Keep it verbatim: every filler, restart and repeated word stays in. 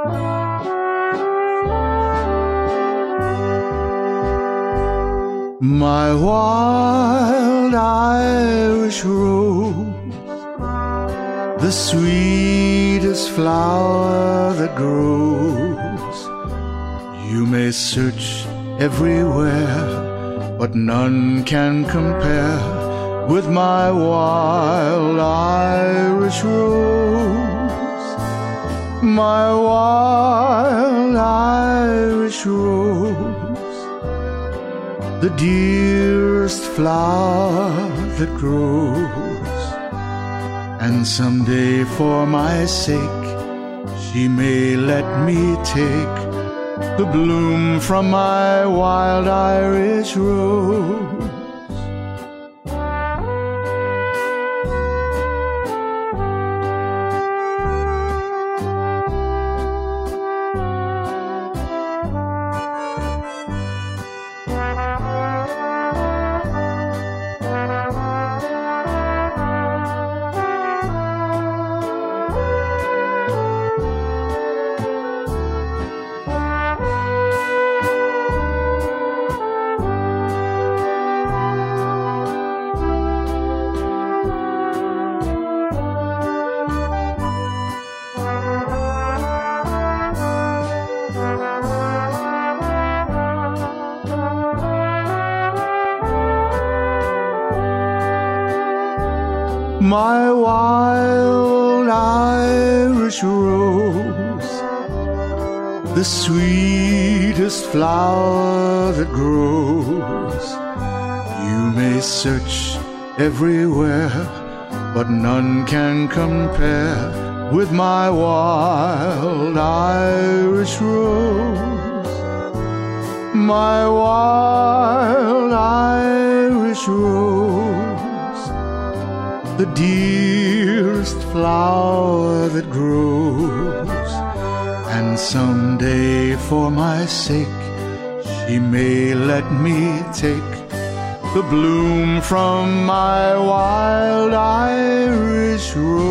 My wild Irish rose, the sweetest flower that grows. You may search everywhere, but none can compare with my wild Irish rose. My wild Irish rose, the dearest flower that grows. And someday for my sake she may let me take the bloom from my wild Irish rose. My wild Irish rose, the sweetest flower that grows. You may search everywhere, but none can compare with my wild Irish rose. My wild Irish rose, the dearest flower that grows. And someday for my sake she may let me take the bloom from my wild Irish rose.